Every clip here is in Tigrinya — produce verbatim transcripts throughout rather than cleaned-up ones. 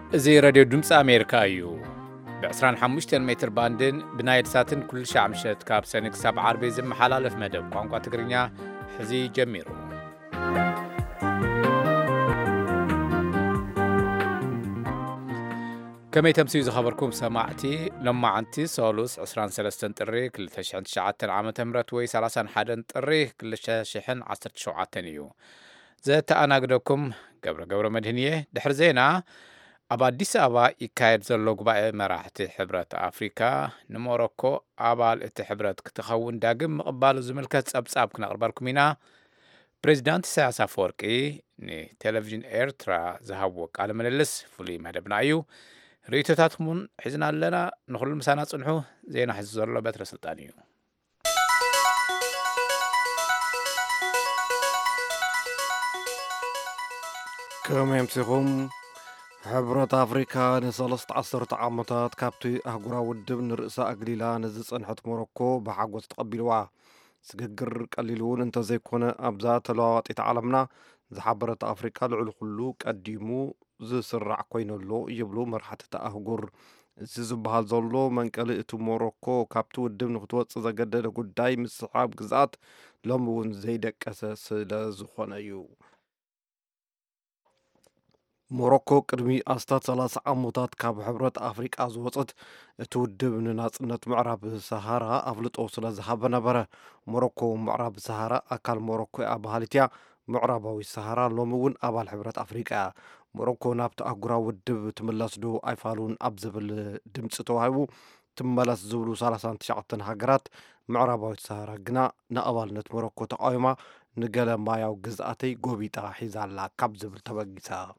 زي راديو دمس أمريكا أيو بعسران حموشتين متر باندن بنايد ساتن كل شعب شت كاب سنك سبع عربي زم حلال في مدب قانقا تقرنيا حزي جميرو كما يتمسيو زخبركم سماعتي لما عنتي سولوس عسران سلستن طري كل تشحن تشعاتن عام تمرت وي سلاسان حدن طري كل شحن عصر تشوعاتن يو زي تأناقدكم قبر قبر مدهنية دحر زينا أبا أديس أبا يكايد زلو قبائي مراحة حبرة أفريكا نموروكو أبال اتحبرة كتخون داقم مقبال زملكة أبساب كنا أربالكم هنا بريزيدانت سياسة فوركي ني تلفزيون إيرترا زهوك على من اللس فلي مهدبنا أيو ريتو تاتخمون حزنا لنا نخل المسانات صنحو زينا حز زرلو باتر سلطانيو كما يمسيهم حبرة أفريكا نسالست عصرة عامتات كابتي أهقرا ودب نرئسا أقليلا نزيس أنحت موروكو بحاقوة تقبلوا سققر قليلون انت زي كونه أبزا تلوات إتعالمنا زحبرة أفريكا لعلو خلو قديمو زي سرع كوين اللو يبلو مرحة تأهقر زيزو بحال زولو من قلئتو موروكو كابتو ودب نختوات سزاقدد قداي مسحاب قزات لومون زيدك أساس لزخون أيو موروكو قدمي أستاد ثلاث عموتات كاب حبرة أفريقيا زوصت تودب نناصنت معرب سهارا أفلط أوصل زهاب نبره موروكو معرب سهارا أكل موروكو أبهالتيا معرباوي سهارا لومون أبال حبرة أفريقيا موروكو نابت أقرا ودب تملس دو أيفالون أبزبل دمت توهايبو تملس زبلو سالسان تشعطن هاجرات معرباوي سهارا قنا نأبال نت موروكو تقايمة نقل ماياو قزاتي قوبيتا حيزالا كابزبل تبقيسا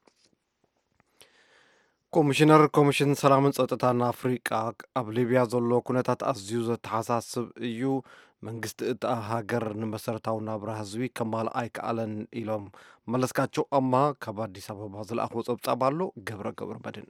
كوميشنر كوميشن سلامن صوتتان أفريقيا أب ليبيا زولو كونتات أزيو زتحساسب إيو منغست إتا هاجر نمسرتاو نابرا هزوي كمال آيك ألن إلوم ملسكاتشو أما كبادي سبب هزل أخوص أبصابالو قبر قبر بدن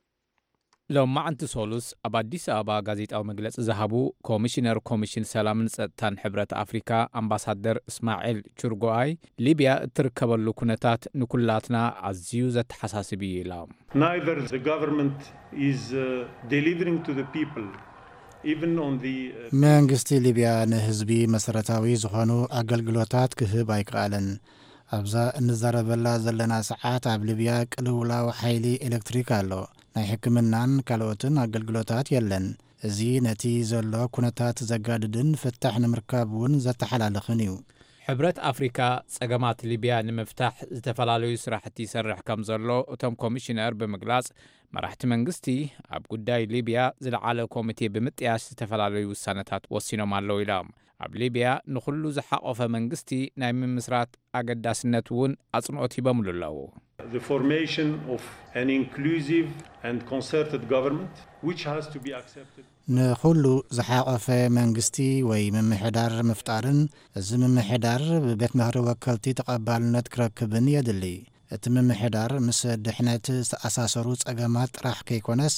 لو ما أنت سولوس أبا أديس أبا غازيت أو مجلس زهبو كوميشنر كوميشن سلامن صوتتان حبرة أفريقيا أمباسادر إسماعيل تشورغواي ليبيا تركبلو كونتات نكلاتنا أزيو زتحساسبي إلام Neither the government is uh, delivering to the people, even on the... Uh, መንግስቲ ሊብያ ንህዝቢ መሰረታዊ ዝኾኑ ኣገልግሎታት ክህብ ኣይከኣለን ኣብዛ እንዛረበላ ዘለና ሰዓት ኣብ ሊብያ ቅልውላው ሓይሊ ኤሌክትሪክ ኣሎ ናይ ሕክምናን ካልኦትን ኣገልግሎታት የለን እዚ ነቲ ዘሎ ኩነታት ዘጋድድን ፍታሕ ንምርካብ እውን ዘተሓላልኽን እዩ حبرت أفريقيا سجمات ليبيا نمفتح زتفلالوي سراحتي يسرح كم زلو أتم كوميشنر بمجلس مرحت منجستي أب قداي ليبيا زل على كوميتي بمتياش زتفلالوي والسنتات والسينو مالو إلام أب ليبيا نخلو زحق في منجستي نايم مسرات أقداس النتون أصنعتي بملولو The formation of an inclusive and concerted government which has to be accepted. ንኹሉ ዝሓቆፈ መንግስቲ ወይ ምምሕዳር ምፍጣርን እዚ ምምሕዳር ብቤት ምክሪ ወከልቲ ተቐባልነት ክረክብን የድሊ እቲ ምምሕዳር ምስ ድሕነት ዝተኣሳሰሩ ፀገማት ጥራሕ ከይኮነስ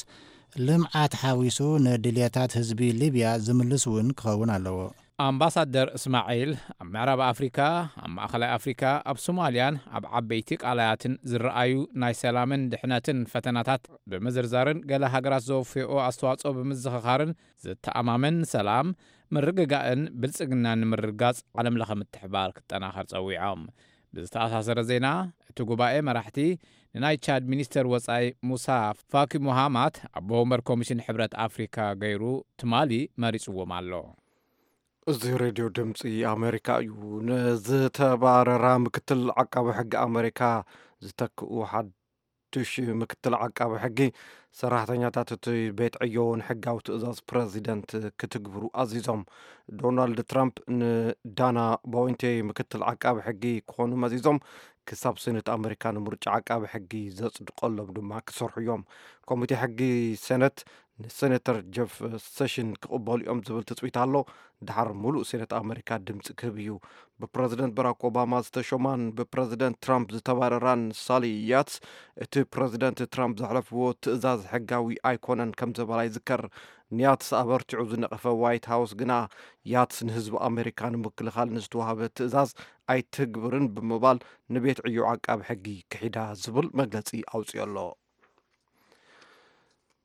ልምዓት ሓዊሱ ንድልየታት ህዝቢ ሊብያ ዝምልስ እውን ክኸውን ኣለዎ أمباسادر إسماعيل أم معرب أفريقيا أم أخلاء أفريقيا أب سوماليان أب عبيتك علياتن زرعيو ناي سلامن دحناتن فتناتات بمزرزارن قال هاجرات زوفيو أستواص أو بمزخخارن زت أمامن سلام مرققاً بلسقنا نمرقاز علم لخم التحبار كتناخر تسوي عام بزتأساسر زينا تقوبائي مراحتي ناي تشاد مينستر وصاي موسى فاكي محمد أبو عمر كوميشن حبرة أفريقيا غيرو تمالي ماريس ومالو እዚ ሬድዮ ድምፂ ኣሜሪካ እዩ ንዝተባረራ ምክትል ዓቃቢ ሕጊ ኣሜሪካ ዝተክኡ ሓድሽ ምክትል ዓቃቢ ሕጊ ሰራሕተኛታት እቲ ቤት ዕዮ ንሕጋዊ ትእዛዝ ፕረዚደንት ክትግብሩ ኣዚዞም ዶናልድ ትራምፕ ንዳና ቦይንቴ ምክትል ዓቃቢ ሕጊ ክኾኑ መዚዞም ክሳብ ሴኔት ኣሜሪካ ንምርጫ ዓቃቢ ሕጊ ዘጽድቆሎም ድማ ክሰርሑ እዮም ኮሚቴ ሕጊ ሴኔት سيناتور جيف سيشن كقبل يوم زبل تسويت على دحر ملو سينات أمريكا دمت كبيو ببريزيدنت باراك أوباما استشمان ببريزيدنت ترامب زتبارران سالي ياتس ات بريزيدنت ترامب زحلف و تأزاز حقاوي ايكونن كم زبالا يذكر نياتس أبرتعو زنقفة وايت هاوس قنا ياتس نهزب أمريكان مكلخال نزتوها بتأزاز اي تقبرن بمبال نبيت عيو عقاب حقي كحيدا زبل مجلسي أوسي الله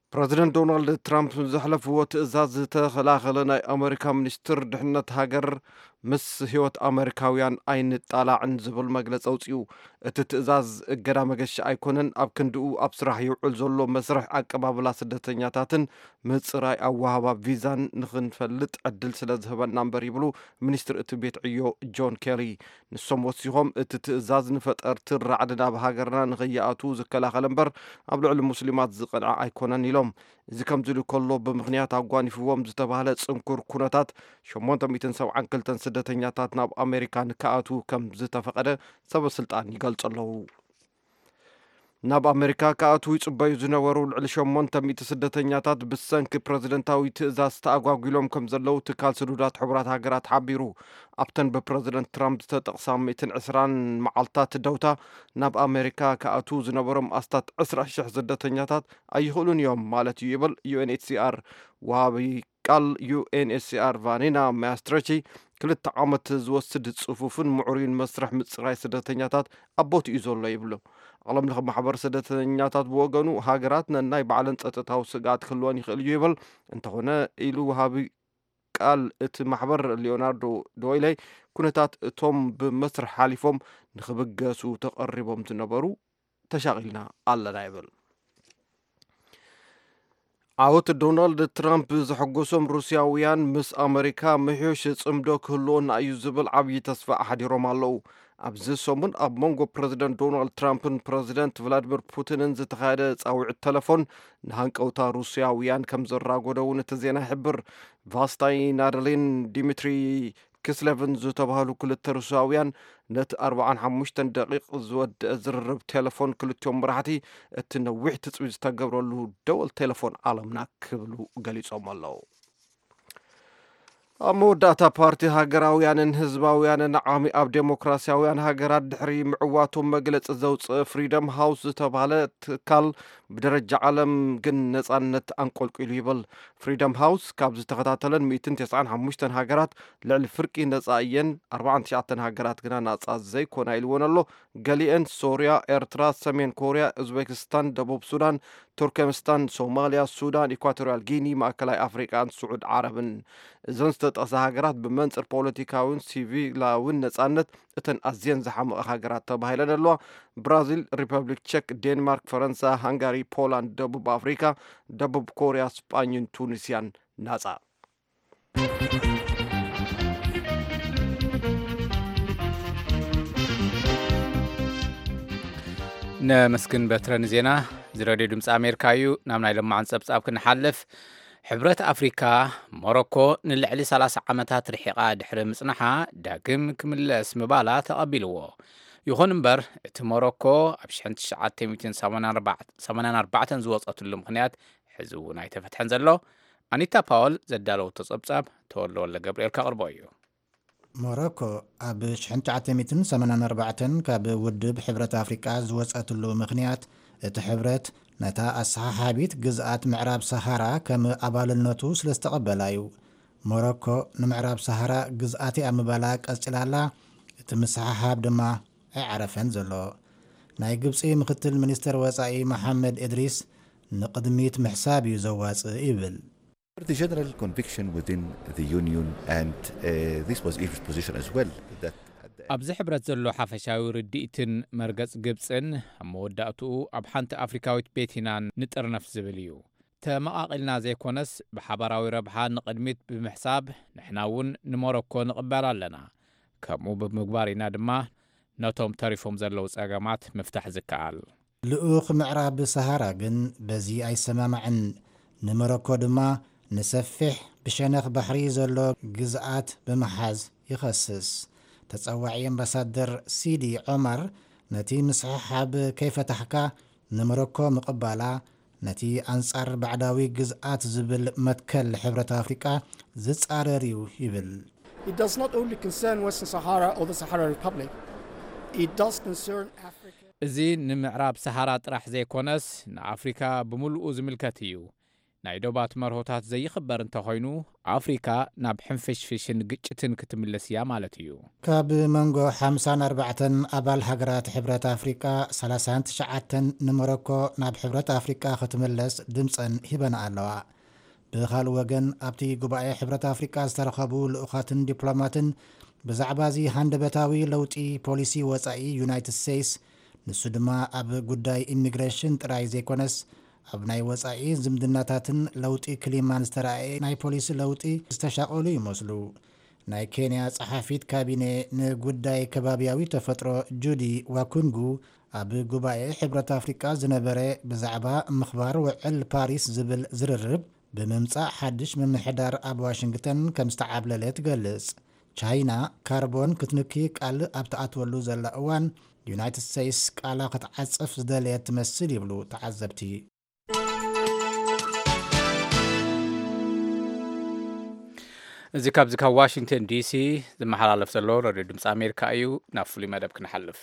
ፕረዚደንት ዶናልድ ትራምፕ ዘሕለፍዎ ትእዛዝ ዝተኸላኸለ ናይ ኣሜሪካ ሚኒስትር ድሕነት ሃገር ምስ ህይወት ኣሜሪካውያን ኣይንጣላዕን ዝብል መግለፂ ኣውፅኡ እቲ ትእዛዝ እገዳ መገሻ ኣይኮነን ኣብ ክንድኡ ኣብ ስራሕ ይውዕል ዘሎ መስርሕ ኣቀባብላ ስደተኛታትን ምፅራይ ኣዋሃባ ቪዛን ንክንፈልጥ ዕድል ስለ ዝህበና እምበር ይብሉ ሚኒስትር እቲ ቤት ዕዮ ጆን ኬሪ ንሶም ወሲኾም እቲ ትእዛዝ ንፈጠርቲ ራዕዲ ናብ ሃገርና ንኽይኣቱ ዝከላኸለ እምበር ኣብ ልዕሊ ሙስሊማት ዝቐንዓ ኣይኮነን ኢሎም እዚ ከምዝሉ ከሎ ብምክንያት ኣጓኒፍዎም ዝተባሃለ ፅንኩር ኩነታት ሸሞንተ ሚእትን ሰብዓን ክልተን ስደተኛታት ናብ ኣሜሪካ ንክኣቱ ከም ዝተፈቀደ ሰበስልጣን ይገልጹ ኣለዉ ናብ ኣሜሪካ ክኣቱ ይጽበዩ ዝነበሩ ልዕሊ ሸሞንተ ሚእቲ ስደተኛታት ብሰንኪ ፕረዚደንታዊ ትእዛዝ ተኣጓጊሎም ከም ዘለው ትካል ስዱዳት ሕቡራት ሃገራት ሓቢሩ ኣብተን ብፕረዚደንት ትራምፕ ዝተጠቕሳ ሚእትን ዕስራን መዓልታት ደውታ ናብ ኣሜሪካ ክኣቱ ዝነበሮም ኣስታት ዕስራ ሽሕ ስደተኛታት ኣይኽእሉን እዮም ማለት እዩ ይብል ዩኤንኤችሲአር ወሃቢ ቃል ዩኤንኤችሲአር ቫኒና ማስትረቺ ክልተ ዓመት ዝወስድ ጽፉፍን ምዑሩይን መስርሕ ምጽራይ ስደተኛታት ኣቦት እዩ ዘሎ ይብሉ ዓለም ለኸ ማሕበር ስደተኛታት ብወገኑ ሃገራት ነናይ ባዕለን ጸጥታዊ ስጋት ክህልወን ይኽእል እዩ ይብል እንተኾነ ኢሉ ወሃቢ ቃል እቲ ማሕበር ሊዮናርዶ ዶይለይ ኩነታት እቶም ብመስርሕ ሓሊፎም ንኽብገሱ ተቐሪቦም ዝነበሩ ተሻቒልና ኣለና ይብል ዓወት ዶናልድ ትራምፕ ዝሕጎሶም ሩስያውያን ምስ ኣሜሪካ ምሕዮሽ ጽምዶ ክህልወና እዩ ዝብል ዓብዪ ተስፋ ኣሓዲሮም ኣለዉ ኣብዚ ሰሙን ኣብ መንጎ ፕረዚደንት ዶናልድ ትራምፕን ፕረዚደንት ቭላድሚር ፑቲንን ዝተኻየደ ጻውዒት ቴሌፎን ንሃንቀውታ ሩስያውያን ከም ዘራጎደ እውን እቲ ዜና ይሕብር ቫስታይ ናደሊን ዲሚትሪ ክስሌቭን ዝተባሃሉ ክልተ ሩስያውያን ነቲ ኣርባዓን ሓሙሽተን ደቂቕ ዝወድአ ዝርርብ ቴሌፎን ክልቲኦም መራሕቲ እቲ ነዊሕ ትፅቢት ዝተገብረሉ ደወል ቴሌፎን ዓለምና ክብሉ ገሊፆም ኣለዉ ኣብ መወዳእታ ፓርቲ ሃገራውያንን ህዝባውያንን ዓሚ ኣብ ዴሞክራሲያውያን ሃገራት ድሕሪ ምዕዋቶም መግለፂ ዘውፅእ ፍሪደም ሃውስ ዝተባሃለ ትካል ብደረጃ ዓለም ግን ነፃነት አንቆልቂሉ ይብል ፍሪደም ሃውስ ካብ ዝተኸታተለን ሚእትን ትስዓን ሓሙሽተን ሃገራት ልዕሊ ፍርቂ ነፃ እየን ኣርባዓን ትሽዓተን ሃገራት ግና ነፃ ዘይኮና ኢልዎን ኣሎ ገሊአን ሶርያ ኤርትራ ሰሜን ኮርያ ኡዝቤክስታን ደቡብ ሱዳን ቱርክሜኒስታን ሶማልያ ሱዳን ኢኳቶሪያል ጊኒ ማእከላይ ኣፍሪቃን ስዑድ ዓረብን እዘን ዝተጠቕሳ ሃገራት ብመንፅር ፖለቲካውን ሲቪላውን ነፃነት እተን ኣዝየን ዝሓመቐ ሃገራት ተባሂለን ኣለዋ ብራዚል ሪፐብሊክ ቼክ ዴንማርክ ፈረንሳ ሃንጋሪ ፖላንድ ደቡብ ኣፍሪካ ደቡብ ኮርያ ስጳኝን ቱኒስያን ናፃ ነመስግን በትረን ዜና ዝረድዩ ድምፂ ኣሜሪካ እዩ ናብ ናይ ለማዓን ፀብጻብ ክንሓልፍ ሕብረት ኣፍሪካ ሞሮኮ ንልዕሊ ሰላሳ ዓመታት ርሒቓ ድሕሪ ምጽናሓ ዳግም ክምለስ ምባላ ተቐቢልዎ ይኹን እምበር እቲ ሞሮኮ ኣብ ሽሕን ትሽዓተ ሚእትን ሰማንያን ኣርባዕተን ዝወፀትሉ ምኽንያት ሕዚ እውን ኣይተፈትሐን ዘሎ ኣኒታ ፓወል ዘዳለወቶ ፀብጻብ ተወልደ ወለ ገብርኤል ከቕርቦ እዩ ሞሮኮ ኣብ ሽሕን ትሽዓተ ሚእትን ሰማንያን ኣርባዕተን ካብ ውድብ ሕብረት ኣፍሪቃ ዝወፀትሉ ምኽንያት እቲ ሕብረት ነታ ኣሰሓሓቢት ግዝኣት ምዕራብ ሰሃራ ከም ኣባልነቱ ስለ ዝተቐበላ እዩ ሞሮኮ ንምዕራብ ሰሃራ ግዝኣቲ ኣብ ምባላ ቀጽላላ እቲ ምስሓሓብ ድማ ኣይዓረፈን ዘሎ ናይ ግብፂ ምክትል ሚኒስትር ወፃኢ መሐመድ ኢድሪስ ንቅድሚት ምሕሳብ እዩ ዘዋፅእ ይብል The general conviction within the union and uh, this was Egypt's position as well that ኣብዚ ሕብረት ዘሎ ሓፈሻዊ ርድኢትን መርገጽ ግብፅን ኣብ መወዳእትኡ ኣብ ሓንቲ ኣፍሪካዊት ቤት ኢና ንጥርነፍ ዝብል እዩ ተመቓቒልና ዘይኮነስ ብሓባራዊ ረብሓ ንቕድሚት ብምሕሳብ ንሕና እውን ንሞሮኮ ንቕበል ኣለና ከምኡ ብምግባር ኢና ድማ ነቶም ተሪፎም ዘለዉ ጸገማት ምፍታሕ ዝከኣል ልኡኽ ምዕራብ ሰሃራ ግን በዚ ኣይሰማማዕን ንሞሮኮ ድማ ንሰፊሕ ብሸነኽ ባሕሪ ዘሎ ግዝኣት ብምሓዝ ይኸስስ ተጸዋዒ ኣምባሳደር ሲዲ ዑመር ነቲ ምስሕሓብ ከይፈታሕካ ንሞሮኮ ምቕባላ ነቲ ኣንጻር ባዕዳዊ ግዝኣት ዝብል መትከል ሕብረት ኣፍሪቃ ዝጻረር እዩ ይብል It does not only concern Western Sahara or the Sahara Republic. It does concern Africa. እዚ ንምዕራብ ሰሃራ ጥራሕ ዘይኮነስ ንኣፍሪካ ብምልኡ ዝምልከት እዩ ናይ ዶባት መርሆታት ዘይኽበር እንተኾይኑ ኣፍሪካ ናብ ሕንፍሽፍሽን ግጭትን ክትምለስ እያ ማለት እዩ። ካብ መንጎ ሓምሳን ኣርባዕተን ኣባል ሃገራት ሕብረት ኣፍሪቃ ሰላሳን ትሽዓተን ንሞሮኮ ናብ ሕብረት ኣፍሪቃ ክትምለስ ድምፀን ሂበና ኣለዋ። ብኻልእ ወገን ኣብቲ ጉባኤ ሕብረት ኣፍሪቃ ዝተረኸቡ ልኡኻትን ዲፕሎማትን ብዛዕባ እዚ ሃንደበታዊ ለውጢ ፖሊሲ ወፃኢ ዩናይትድ ስቴትስ ንሱ ድማ ኣብ ጉዳይ ኢሚግሬሽን ጥራይ ዘይኮነስ ኣብ ናይ ወፃኢ ዝምድናታትን ለውጢ ክሊማን ዝተረኣየ ናይ ፖሊሲ ለውጢ ዝተሻቐሉ ይመስሉ። ናይ ኬንያ ጸሓፊት ካቢነ ንጉዳይ ከባቢያዊ ተፈጥሮ ጁዲ ዋኩንጉ ኣብ ጉባኤ ሕብረት ኣፍሪቃ ዝነበረ ብዛዕባ ምኽባር ውዕል ፓሪስ ዝብል ዝርርብ ብምምጻእ ሓድሽ ምምሕዳር ኣብ ዋሽንግተን ከም ዝተዓብለለ ትገልጽ። ቻይና ካርቦን ክትንኪ ቃል ኣብ ተኣትወሉ ዘላ እዋን ዩናይትድ ስቴትስ ቃላ ክትዓጽፍ ዝደለየት ትመስል ይብሉ ተዓዘብቲ። እዚ ካብዚ ካብ ዋሽንግተን ዲሲ ዝመሓላለፍ ዘሎ ሬድዮ ድምፂ ኣሜሪካ እዩ። ናብ ፍሉይ መደብ ክንሓልፍ።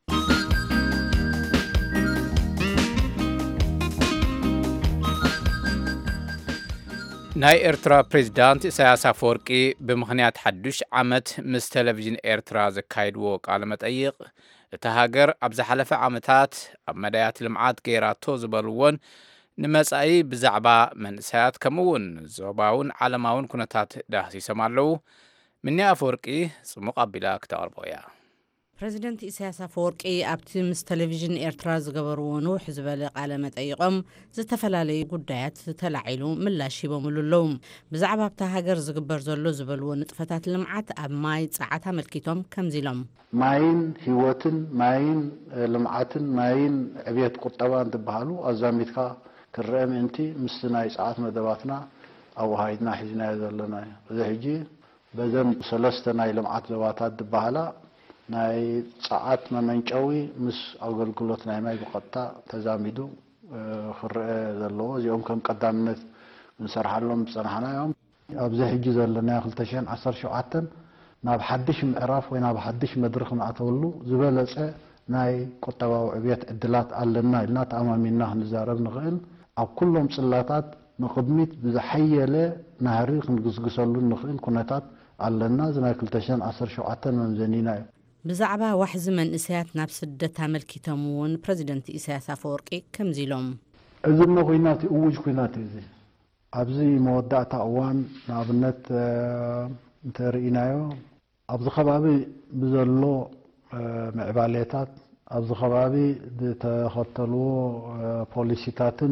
ናይ ኤርትራ ፕሬዚዳንት ኢሳያስ አፈወርቂ ብምኽንያት ሓዱሽ ዓመት ምስ ቴሌቭዥን ኤርትራ ዘካይድዎ ቃለ መጠይቕ እቲ ሃገር ኣብ ዝሓለፈ ዓመታት ኣብ መዳያት ልምዓት ገይራቶ ዝበልዎን ንመጻኢ ብዛዕባ መንእሰያት ከምኡውን ዞባውን ዓለማውን ኩነታት ዳህሲሶም ኣለዉ። ምኒ አፈወርቂ ጽሙቕ ኣቢላ ክተቕርቦ እያ። ፕሬዚደንት ኢሳያስ አፈወርቂ ኣብቲ ምስ ቴሌቭዥን ኤርትራ ዝገበርዎ ንውሕ ዝበለ ቃለ መጠይቖም ዝተፈላለዩ ጉዳያት ተላዒሉ ምላሽ ሂቦምሉ ኣለዉ። ብዛዕባ ኣብታ ሃገር ዝግበር ዘሎ ዝበልዎ ንጥፈታት ልምዓት ኣብ ማይ ጸዓት ኣመልኪቶም ከምዚ ኢሎም ማይን ህይወትን ማይን ልምዓትን ማይን ዕብየት ቁጠባን ትበሃሉ ኣዛሚትካ ክርአ ምእንቲ ምስ ናይ ጸዓት መደባትና ኣዋሃይድና ሒዝናዮ ዘለና እዚ ሕጂ በዘን ሰለስተ ናይ ልምዓት ዞባታት ትበሃላ ናይ ጸዓት መመንጨዊ ምስ ኣገልግሎት ናይ ማይ ብቐጥታ ተዛሚዱ ክርአ ዘለዎ እዚኦም ከም ቀዳምነት እንሰርሓሎም ዝጸናሕናዮም ኣብዚ ሕጂ ዘለና ክልተ ሽሕን ዓሰርተ ሸውዓተን ናብ ሓድሽ ምዕራፍ ወይ ናብ ሓድሽ መድረኽ ንኣተወሉ ዝበለጸ ናይ ቁጠባዊ ዕብየት ዕድላት ኣለና ኢልና ተኣማሚንና ክንዛረብ ንኽእል ኣብ ኩሎም ጽላታት ንቕድሚት ብዝሓየለ ናህሪ ክንግስግሰሉ ንኽእል ኩነታት ኣለና እዚ ናይ ክልተ ሽሕን ዓሰርተ ሸውዓተን መምዘኒና እዩ። ብዛዕባ ዋሕዚ መንእሰያት ናብ ስደት ኣመልኪቶም እውን ፕሬዚደንት ኢሳያስ አፈወርቂ ከምዚ ኢሎም እዚ ሞ ኩናት እውጅ ኩናት እዩ። እዚ ኣብዚ መወዳእታ እዋን ንኣብነት እንተርኢናዮ ኣብዚ ከባቢ ብዘሎ ምዕባሌታት ኣብዚ ከባቢ ዝተኸተልዎ ፖሊሲታትን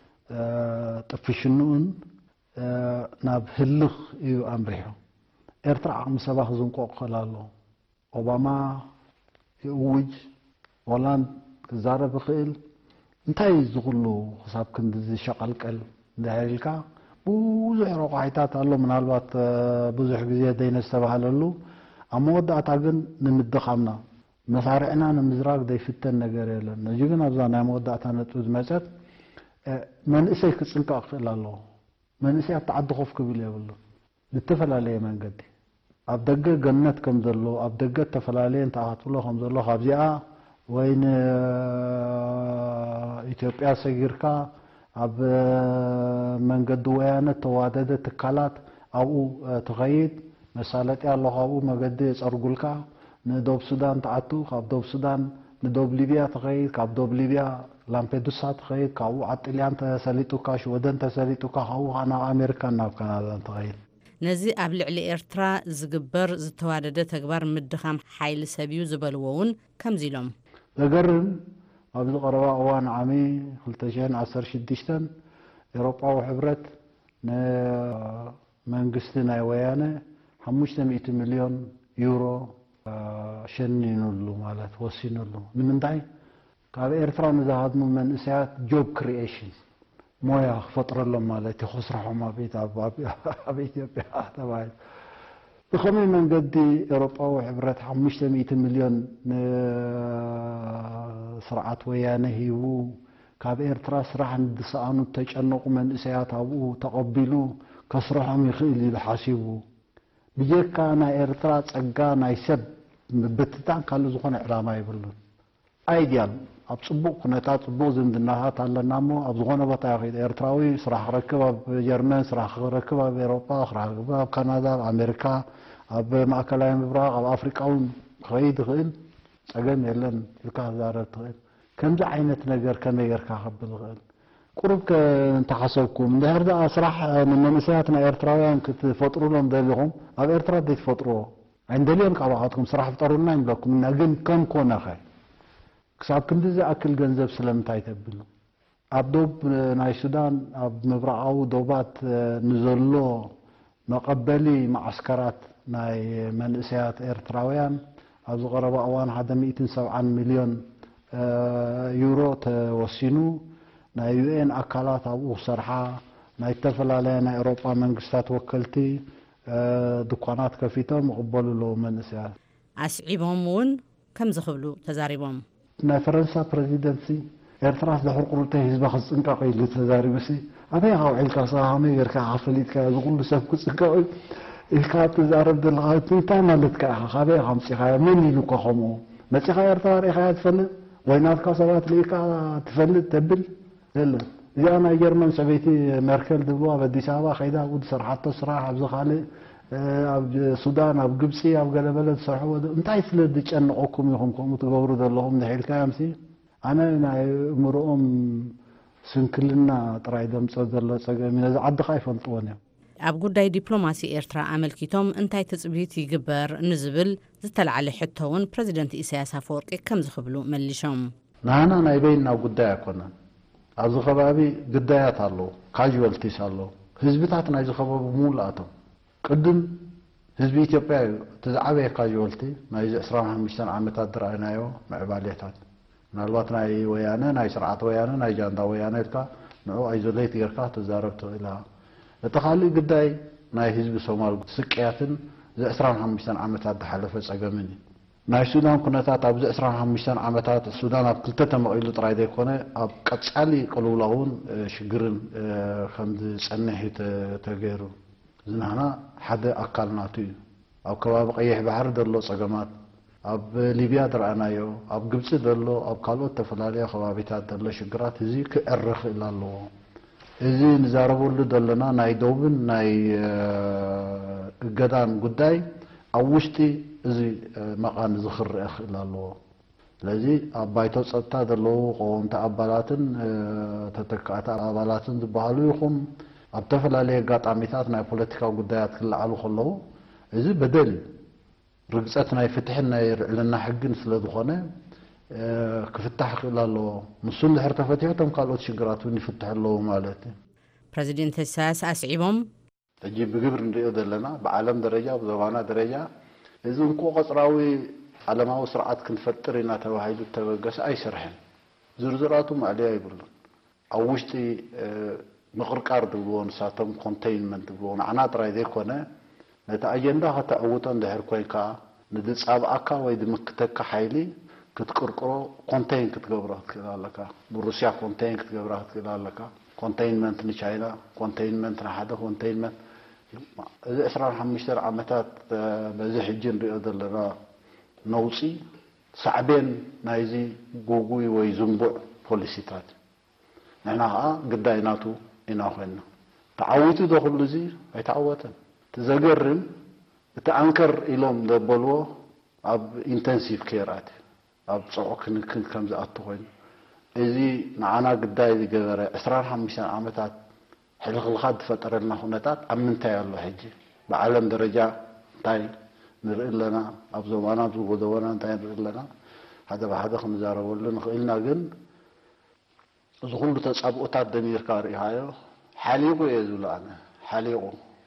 ጥፍሽኑን ናብ ህልኽ እዩ ኣምሪሑ ኤርትራ ዓቕሚ ሰባ ክዝንቆቕ ክኽእል ኣሎ። ኦባማ ይእውጅ ሆላንድ ክዛረብ ይኽእል እንታይ ዝኽሉ ክሳብ ክንዲ ዝሸቐልቀል እንዳሃልካ ብዙሕ ረቑሒታት ኣሎ ምናልባት ብዙሕ ግዜ ደይነዝተባሃለሉ ኣብ መወዳእታ ግን ንምድኻምና መሳርዕና ንምዝራግ ዘይፍተን ነገር የለን። እዚ ግን ኣብዛ ናይ መወዳእታ ነጥቢ ዝመፀት መንእሰይ ክፅንቀቕ ክኽእል ኣለዎ። መንእሰይ ኣብቲ ዓዲ ኮፍ ክብል የብሉ ብተፈላለየ መንገዲ ኣብ ደገ ገነት ከም ዘሎ ኣብ ደገ ተፈላለየ እንተኣኻትብሎ ከም ዘሎ ካብዚኣ ወይ ንኢትዮጵያ ሰጊርካ ኣብ መንገዲ ወያነ ተዋደደ ትካላት ኣብኡ ትኸይድ መሳለጢ ኣሎ ካብኡ መገዲ የፀርጉልካ ንደቡብ ሱዳን ተኣቱ ካብ ደቡብ ሱዳን ንደቡብ ሊብያ ትኸይድ ካብ ደቡብ ሊብያ ላምፔዱሳ ትኸይድ ካብኡ ዓጥልያን ተሰሊጡካ ሽወደን ተሰሊጡካ ካብኡ ናብ ኣሜሪካን ናብ ካናዳን ትኸይድ ነዚ ኣብ ልዕሊ ኤርትራ ዝግበር ዝተዋደደ ተግባር ምድኻም ሓይሊ ሰብዩ ዝበልዎ እውን ከምዚ ኢሎም ዘገርም ኣብዚ ቀረባ እዋን ዓሚ ክልተ ሽሕን ዓሰርተ ሽዱሽተን ኤውሮጳዊ ሕብረት ንመንግስቲ ናይ ወያነ ሓሙሽተ ሚእቲ ሚልዮን ዩሮ ሸኒኑሉ ማለት ወሲኑሉ ንምንታይ ካብ ኤርትራ ንዝሃድሙ መንእሰያት ጆብ ክሪኤሽን ሞያ ክፈጥረሎም ማለት እዩ ክስርሖም ኣብ ኢትዮጵያ ተባሂሉ ብኸመይ መንገዲ ኤውሮጳዊ ሕብረት ሓሙሽተ ሚእቲ ሚልዮን ንስርዓት ወያነ ሂቡ ካብ ኤርትራ ስራሕ ንድሰኣኑ ተጨነቁ መንእሰያት ኣብኡ ተቐቢሉ ከስርሖም ይኽእል ኢሉ ሓሲቡ ብጀካ ናይ ኤርትራ ፀጋ ናይ ሰብ ምብትታን ካልእ ዝኾነ ዕላማ ይብሉን ኣይድያል ኣብ ጽቡቕ ኩነታት ጽቡቕ ዝምድናታት ኣለና እሞ ኣብ ዝኾነ ቦታ ይኸይድ ኤርትራዊ ስራሕ ክረክብ ኣብ ጀርመን ስራሕ ክረክብ ኣብ ኤሮጳ ስራሕ ክረክብ ኣብ ካናዳ ኣብ ኣሜሪካ ኣብ ማእከላዊ ምብራቕ ኣብ ኣፍሪቃ እውን ክኸይድ ይኽእል ፀገም የለን ኢልካ ክዛረብ ትኽእል ከምዚ ዓይነት ነገር ከመይ ጌርካ ከብል ይኽእል ቁሩብ እንተሓሰብኩም እንድሕር ደኣ ስራሕ ንመንእሰያት ናይ ኤርትራውያን ክትፈጥሩሎም ደሊኹም ኣብ ኤርትራ ዘይትፈጥርዎ ዓይንደልዮም ካብኣኻትኩም ስራሕ ፍጠሩልና ይብለኩም እና ግን ከም ኮነ ኸ ክሳብ ክንዲ ዝኣክል ገንዘብ ስለምንታይ ተብሉ ኣብ ዶብ ናይ ሱዳን ኣብ ምብራቃዊ ዶባት ንዘሎ መቐበሊ ማዓስከራት ናይ መንእሰያት ኤርትራውያን ኣብ ዝቐረበ እዋን ሓደ ሚእቲ ሰብዓን ሚልዮን ዩሮ ተወሲኑ ናይ ዩኤን ኣካላት ኣብኡ ሰርሓ ናይ ዝተፈላለየ ናይ ኤሮጳ መንግስታት ወከልቲ ድኳናት ከፊቶም ይቕበልሉ መንእሰያት ኣስዒቦም እውን ከም ዝኽብሉ ተዛሪቦም ናይ ፈረንሳ ፕሬዚደንሲ ኤርትራ ዝሕርቁሩተ ህዝባ ክፅንቀቕ ኢሉ ተዛሪቡሲ ኣበይ ውዒልካ ሰኸመይ ጌርካ ካፈሊጥካ ዝኩሉ ሰብ ክፅንቀቕ ኢልካ ትዛረብ ዘለኻ እንታይ ማለትካ ኢኻ ካበይ ኢኻ መፂኻዮ መን ኢሉካ ከምኡ መፂኻ ኤርትራ ሪኢኻያ ትፈልጥ ወይ ናትካ ሰባት ሪኢካ ትፈልጥ ተብል የለን እዚኣ ናይ ጀርመን ሰበይቲ ሜርኬል ድብልዋ ኣብ ኣዲስ ኣበባ ከይዳ ኣብኡ ዝሰርሓቶ ስራሕ ኣብዚ ካልእ ኣብ ሱዳን ኣብ ግብፂ ኣብ ገለበለ ዝሰርሕዎ እንታይ ስለ ዝጨንቐኩም ኢኹም ከምኡ ትገብሩ ዘለኹም ንሒልካዮምሲ ኣነ ናይ እምርኦም ስንክልና ጥራይ ደምፆ ዘሎ ፀገም ነዚ ዓድኻ ይፈልጥዎን እዮም ኣብ ጉዳይ ዲፕሎማሲ ኤርትራ ኣመልኪቶም እንታይ ትፅቢት ይግበር ንዝብል ዝተለዓለ ሕቶ እውን ፕረዚደንት ኢሳያስ ኣፈወርቂ ከም ዝኽብሉ መሊሾም ናና ናይ በይና ጉዳይ ኣይኮነን ኣብዚ ከባቢ ግዳያት ኣለዉ ካዥዋልቲስ ኣለዉ ህዝብታት ናይ ዝኸበቡ ሙሉኣቶም ቅድም ህዝቢ ኢትዮጵያ እዩ እቲ ዝዓበየ ካዥዋልቲ ናይዚ ዕስራን ሓሙሽተን ዓመታት ዝረኣይናዮ ምዕባልያታት ምናልባት ናይ ወያነ ናይ ስርዓት ወያነ ናይ ጃንዳ ወያነ ኢልካ ንዑ ኣይዞሌት ጌርካ ትዛረብ ትኽእል ኢኻ እቲ ካልእ ግዳይ ናይ ህዝቢ ሶማል ስቅያትን ዝዕስራን ሓሙሽተን ዓመታት ዝሓለፈ ፀገምን እዩ ናይ ሱዳን ኩነታት ኣብዚ ዕስራን ሓሙሽተን ዓመታት ሱዳን ኣብ ክልተ ተመቒሉ ጥራይ ዘይኮነ ኣብ ቀጻሊ ቅልውላውን ሽግርን ከም ዝፀንሕ ተገይሩ ዝናህና ሓደ ኣካል ናቱ እዩ ኣብ ከባቢ ቀይሕ ባሕሪ ዘሎ ፀገማት ኣብ ሊብያ ዝረኣናዮ ኣብ ግብፂ ዘሎ ኣብ ካልኦት ተፈላለየ ከባቢታት ዘሎ ሽግራት እዚ ክዕርኽ ኢላ ኣለዎ እዚ ንዛረበሉ ዘለና ናይ ደቡብን ናይ እገዳን ጉዳይ ኣብ ውሽጢ እዚ መቃን ዝኽርአ ክእል ኣለዎ ስለዚ ኣብ ባይቶ ፀጥታ ዘለዉ ቆወምቲ ኣባላትን ተተካእቲ ኣባላትን ዝበሃሉ ይኹም ኣብ ተፈላለየ ኣጋጣሚታት ናይ ፖለቲካ ጉዳያት ክለዓሉ ከለዉ እዚ በደል ርግፀት ናይ ፍትሕን ናይ ልዕልና ሕግን ስለ ዝኾነ ክፍታሕ ክእል ኣለዎ ንሱ እንድሕር ተፈቲሑ እቶም ካልኦት ሽግራት እውን ይፍትሑ ኣለዉ ማለት እዩ ፕረዚደንት ኢሳያስ ኣስዒቦም ሕጂ ብግብሪ ንሪኦ ዘለና ብዓለም ደረጃ ብዞባና ደረጃ እዚ እንኩ ቆፅራዊ ዓለማዊ ስርዓት ክንፈጥር ኢና ተባሂሉ ተበገሰ ኣይሰርሕን ዝርዝራቱ ማዕልያ ይብሉን ኣብ ውሽጢ ምቕርቃር ድብልዎ ንሳቶም ኮንቴይንመንት ድብልዎ ንዓና ጥራይ ዘይኮነ ነቲ ኣጀንዳ ከተዕውቶ እንድሕር ኮይንካ ንድፃብኣካ ወይ ድምክተካ ሓይሊ ክትቅርቅሮ ኮንቴይን ክትገብሮ ክትክእል ኣለካ ብሩስያ ኮንቴይን ክትገብራ ክትክእል ኣለካ ኮንቴይንመንት ንቻይና ኮንቴይንመንት ንሓደ ኮንቴይንመንት እዚ ዕስራን ሓሙሽተን ዓመታት በዚ ሕጂ ንሪኦ ዘለና ነውፂ ሳዕቤን ናይዚ ጉጉይ ወይ ዝንቡዕ ፖሊሲታት ንሕና ከዓ ግዳይ ናቱ ኢና ኮይንና ተዓዊቱ ዘኽሉ እዚ ኣይተዓወተን ትዘገርም እቲ ኣንከር ኢሎም ዘበልዎ ኣብ ኢንተንሲቭ ኬር ኣት ኣብ ፅዑ ክንክን ከም ዝኣቱ ኮይኑ እዚ ንዓና ግዳይ ዝገበረ ዕስራን ሓሙሽተን ዓመታት ሕልኽልኻ ዝፈጠረልና ኩነታት ኣብ ምንታይ ኣሎ ሕጂ ብዓለም ደረጃ እንታይ ንርኢ ኣለና ኣብ ዞባና ዝጎደቦና እንታይ ንርኢ ኣለና ሓደ ብሓደ ክንዛረበሉ ንኽእልና ግን እዚ ኩሉ ተፃብኦታት ደሚርካ ርኢኻዮ ሓሊቑ እየ ዝብሎ ኣነ ሓሊቑ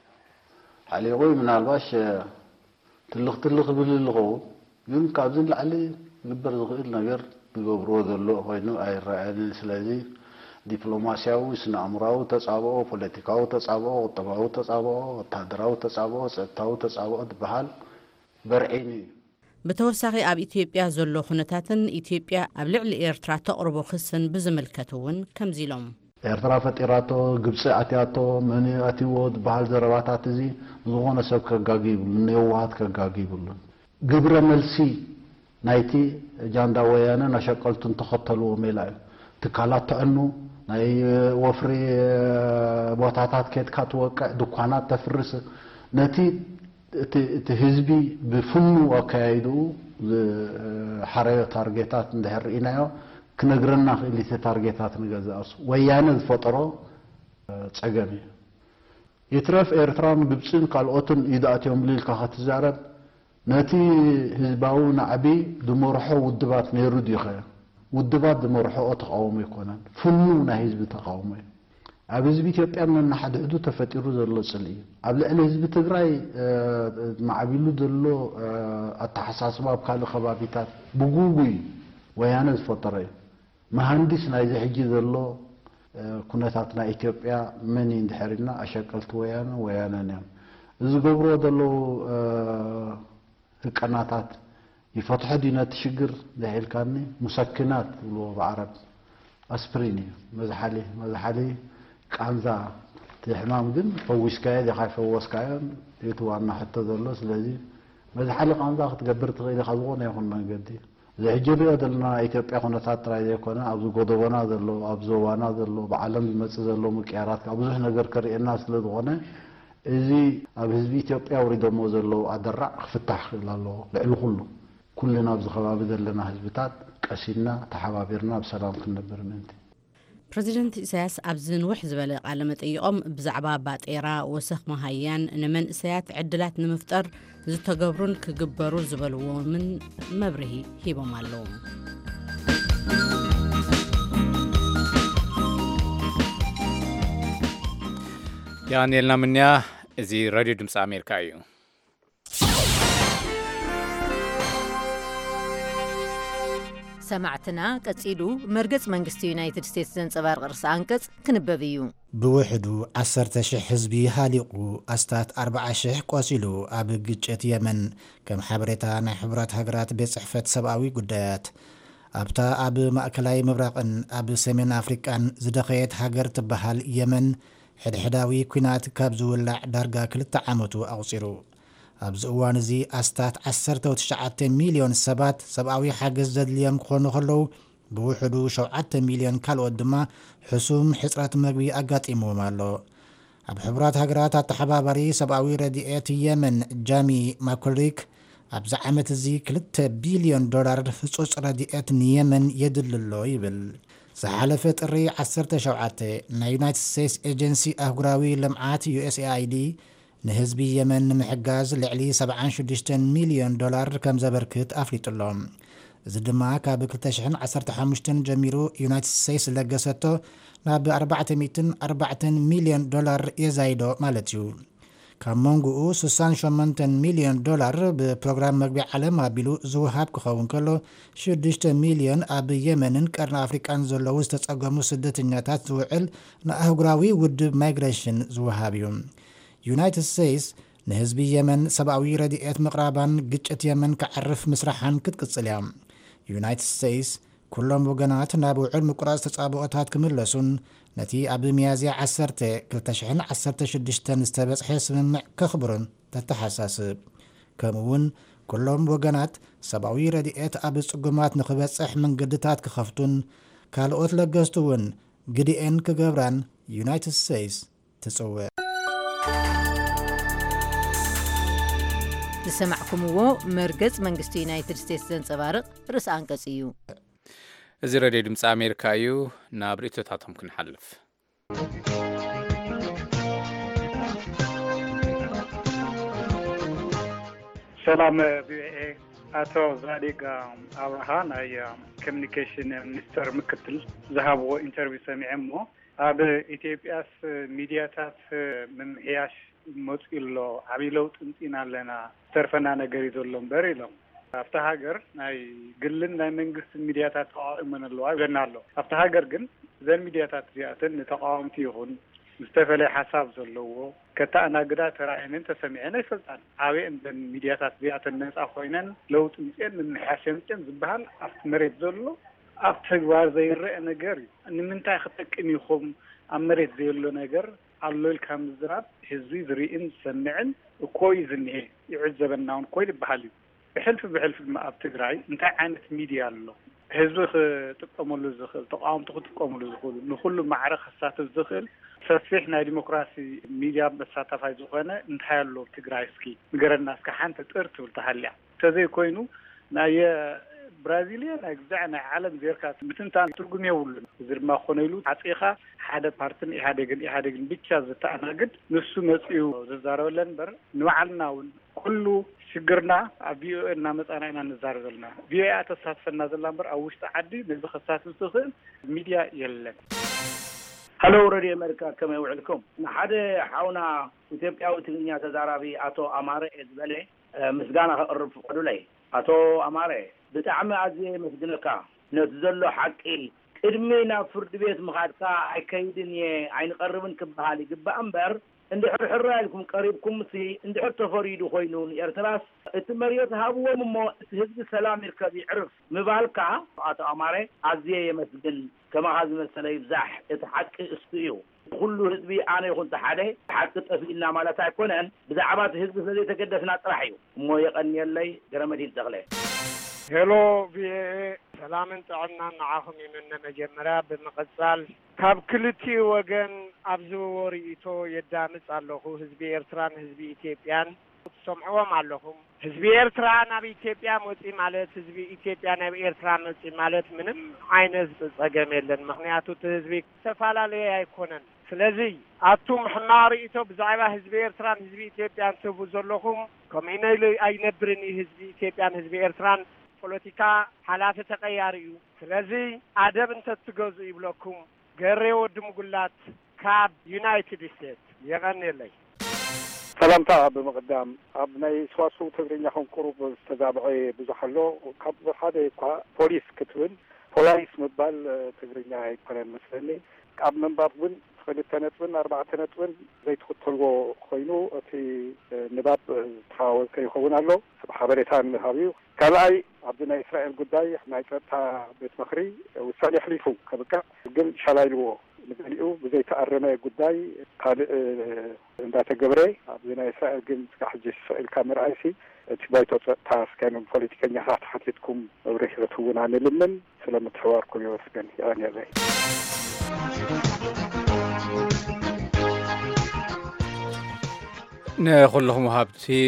ሓሊቑ ምናልባሽ ትልኽ ትልኽ ዝብል ዝኸውን ግን ካብዚ ንላዕሊ ዝግበር ዝኽእል ነገር ዝገብርዎ ዘሎ ኮይኑ ኣይረኣየንን ስለዚ ዲፕሎማስያዊ ስነ ኣእምራዊ ተፃብኦ ፖለቲካዊ ተፃብኦ ቁጠባዊ ተፃብኦ ወታደራዊ ተፃብኦ ፀጥታዊ ተፃብኦ ዝበሃል በርዒኒ እዩ ብተወሳኺ ኣብ ኢትዮጵያ ዘሎ ኩነታትን ኢትዮጵያ ኣብ ልዕሊ ኤርትራ ተቕርቦ ክስን ብዝምልከት እውን ከምዚ ኢሎም ኤርትራ ፈጢራቶ ግብፂ ኣትያቶ መን ኣትይዎ ዝበሃል ዘረባታት እዚ ዝኾነ ሰብ ከጋጊ ይብሉ ንየውሃት ከጋጊ ይብሉን ግብረ መልሲ نايتي جاندا ويانا نشقلت تخطلوا ميلاي تكالات تعنو ناي وفري بوتاتات كيت كاتوقع دكانات تفرس نتي تهزبي بفنو وكايدو حرية تارجيتات ندهر إنايو كنقرنا اللي تارجيتات نجازاس ويانا الفترة تعجبني يترف إيرتران ببسين قال أوتن إداتهم ليل كخت الزعرب نتي هزباو نعبي دمرحو والدبات نيرود يخيا والدبات دمرحو تقاوم يكونن فنو نهزب تقاومي عب حزب إثيوبيا من حد عدو تفتيرو زلو صلي عب لأن حزب تግራይ معبيلو زلو التحساسبا بكالو خبابيتات بغوغوي ويانا زفطري مهندس نايزي حجي زلو كنتاتنا إثيوبيا من يندحرنا أشكلت ويانا ويانا نعم إذا قبرو زلو القناتات يفتحوا دينا تشجر لهيل كاني مسكنات ولو بعرب أسبريني مزحلي مزحلي كانزا تحمام جن فوش كايد يخاف فوش كايد يتوانا حتى ذلوا سلازي مزحلي كانزا تقبر تغير خذونا يكون ما قدي زي جري هذلنا إثيوبيا كنا ساترا يكونا أبزو قدوانا ذلوا أبزو وانا ذلوا بعالم بمس ذلوا مكيرات أبزو نجار كري الناس لدوانا إذا أبزو إثيوبيا وريدوا موزلوا أدرع فتح لالله لعلو كله كلنا بزخباب ذلنا حزبتات كسينا تحبابيرنا بسلام كنا برمنتي بريزيدنت إساياس أبزن وحزبالي قالمت أيوم بزعبا باتيرا وسخ مهيان نمن إسايات عدلات نمفتر زتقبرون كقبرو زبالو من مبرهي هيبو مالوم يعني لنا منيا إزي راديو دمس أمريكا أيو سمعتنا كتسيلو مرقص منقستي يونايتد ستيتس زنصبار قرص أنكس كنببيو بوحدو عسرت شح حزبي هاليقو أستات أربعة شح قوسيلو أبقجت يمن كم حبرتا ناي حبرات هقرات بصحفة سبعوي قدايات أبتا أب مأكلاي مبرقن أب سمين أفريكان زدخيت هقر تبهال يمن حد حداوي كوينات كابزو اللع دارقا كل التعامتو أغصيرو أبز أوانزي أستات عسرت وتشعات مليون سبات سبعوي حاجز زد ليام كونو خلو بوحدو شوعات مليون كالو دما حسوم حسرات مقبي أقات إمو مالو أب حبرات هقرات التحبابري سبعوي رديئات يمن جامي ماكوليك أبز عامت زي كلت بليون دولار فصوص رديئات يمن يدل اللو يبل سحالفت الري عسرت شوعات نا يونايتد ستيتس ايجنسي أهقراوي لمعات يو اس اي اي دي نهزبي يمن محجاز لعلي سبعة شدشتن مليون دولار كم زبركت أفريط اللهم زدما كابك تشحن عسرت حمشتن جميرو يونايتد ستيتس لقسطو ناب أربعة ميتن أربعة مليون دولار يزايدو مالتيو كمونغو سوسان شمنتن مليون دولار ببروغرام مقبع علم بلو زوهاب كخون كلو شدشتن مليون أب يمنن كارن أفريكان زلو استتقامو سدتنياتات زوعل نأهقراوي ود مايغريشن زوهابيوم يونايتد ستيتس نهزبي يمن سبعوي رديئات مقرابان قجت يمن كعرف مسرحان كتقصليام يونايتد ستيتس كلهم وقنات نابو علم قراص تصابوتات كملسون نتي أبي ميازي عسرته كلتشحن عسرته شدشتن استبس حيث من كخبرن تتحساس كمون كلهم وقنات سبعوي رديئات أبي سقمات نخبت صح من قدتات كخفتون كالوت لقستون قديئن كقبران يونايتد ستيتس تسوي لسمعكم هو مرقص منقستي يونايتد ستيتس زنصبارق رس أنكس إيو إزي راديو دمس أمريكا أيو نابريتو تاتهم كنحلف سلام بي أتو زاديق أبرهان أي كوميونيكيشن مينستر مكتل ذهبوا انترفيو سمعمو أب إثيوبياس ميدياتات من إياش موتيلو عبيلوت انتينا لنا ترفنا نغري زلون بريلو afta hagar nay gillen nay mengist midiyatat taqaawmen alwa ganallo afta hagar ግን ዘን ሚዲያታት ዚያተን ተቃዋምቲ ይሁን مستفل حساب زلوا كتانا غدا تراينن تسمعنا يفلطان ابي اندن ميدياتات ዚያተን ነጻ ኮይነን ለውጥ እንጨን ምን حسنتن ዝባል አፍት መሬት ዘሎ አፍት ተግባር ዘይረአ ነገር እንምንታይ ከተቀም ይኹም አመሬት ዘይሎ ነገር አሎል ከም ዝራብ ህዝቢ ዝሪእን ሰምዕን ኮይ ዝንሄ ይዕዘበናውን ኮይ ይባሃል بحلف بحلف ما أبتقرأي أنت عانت ميديا له هزخ تقوموا الزخل تقام تقوموا الزخل نخل معركة سات الزخل فسحنا ديمقراطي ميديا بساتف هاي زخانة نتحيلو تقرأيسكي نقرأ الناس كحانت تقرت والتحليع تزي كوينو نايا برازيليا نجزعنا عالم زيركات بتنتان ترجم يقولون زر ما خنيلو حقيقة حدا بارتن إحداجن إحداجن بيتشاز تأناجد نسو نسيو زارولن بر نوعلنا كله شجرنا أبيو النامت أنا إن نزارلنا بيا أتصاد في النازل لامبر أوش تعدي بالبخصات السخن ميديا يلن هلو راديو أمريكا كما يوعدكم نحدا حاونا إثيوبيا وتنيا تزاربي أتو أمارة إزبالي مسجانا قرب قدولي أتو أمارة بتعمل عزيز مسجنك نتزلو حقي إرمينا فرد بيت مخادكا عكيدني عين قربن كبهالي قبا أمبر عند حر لكم قريبكم سي عند حر تفريدو خوينون يرتلاس التمريات هابو ممو هزب السلام يركب يعرف مبالكا أتو أمارة عزيز مسجن كما هذا مثلا يبزح يتحقق استيو كل هزبي أنا يكون تحدي حقق في إنما لا تكونن بزعبات هزب الذي تقدسنا طرحيو مو يقني اللي جرمتين تغلي هلو في سلام انت عنا معاهم من مجمرة بمقصال كاب كلتي وجن أبزو وريتو يدامس علىه هزبي إرتران هزبي إثيوبيان سمعوهم علىهم هزبي إرتران أبي إثيوبيا موتي مالت هزبي إثيوبيا أبي إرتران موتي مالت منهم عين هزب أجمل مخنياتو تهزبي سفالا ليه يكونن ስለዚህ አቱም ሕማሪቶ ብዛዕባ ህዝቢ ኤርትራን ህዝቢ ኢትዮጵያን ትቡ ዘለኹም ከምኢነይ ኣይነብርን ህዝቢ ኢትዮጵያን ህዝቢ ኤርትራን ፖለቲካ ሓላፊ ተቀያሪ እዩ ስለዚ ኣደብ እንተትገዙ ይብለኩም ገሬ ወዲ ምጉላት ካብ ዩናይትድ ስቴትስ የቀኒለይ ሰላምታ በመቅዳም ኣብ ናይ ሰዋስው ትግርኛ ኮንቁሩብ ዝተዛብዐ ብዙሕ ኣሎ ካብ ሓደ እኳ ፖሊስ ክትብል ፖላይስ ምባል ትግርኛ ኣይኮነን መስለኒ ኣብ ምንባብ እውን خليت نتون أربعة نتون زيت خطلو خوينو في نباب تحاول كي يخون له بحبرتان هابيو كلاي عبدنا إسرائيل قداي إحنا كتا بيت مخري وسالي حليفو كبكا قل شلايلو نقليو بزيت أرمي قداي قال عندها تجبري عبدنا إسرائيل قل كحجي إسرائيل كاميرا أيسي تبايتو تاس كانوا بوليتيكا نحات حتيتكم وريحتون عن اللمن سلامة حواركم يوسكن يعني هذا نخلهم هابتي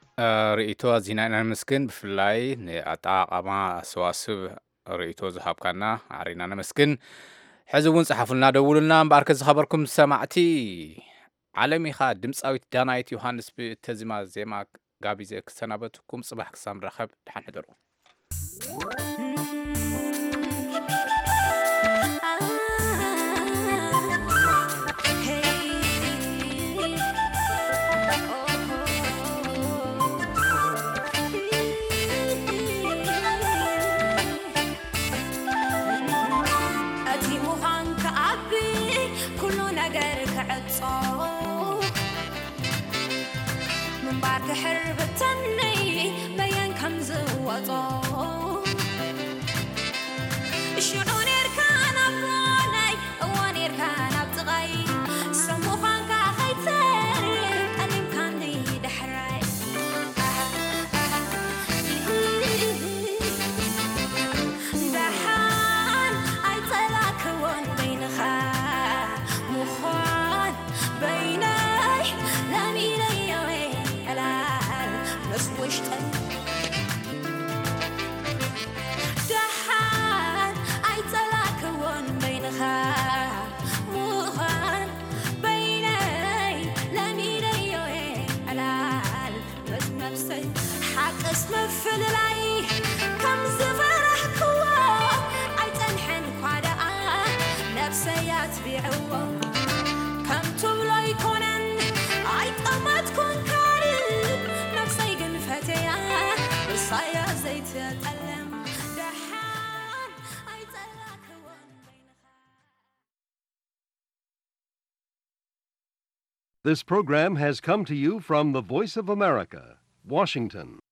رئيتو زينانا مسكن بفلاي نأطاقما سواسب رئيتو زهاب كانا عرينا مسكن حزبون صحفلنا دولنا باركز خبركم سمعتي عالمي خا دمصاويت دانايت يوحنس بتزما زيما غابيزك سنابتكم صباح كسام رخب تحنحضروا This program has come to you from the Voice of America, Washington.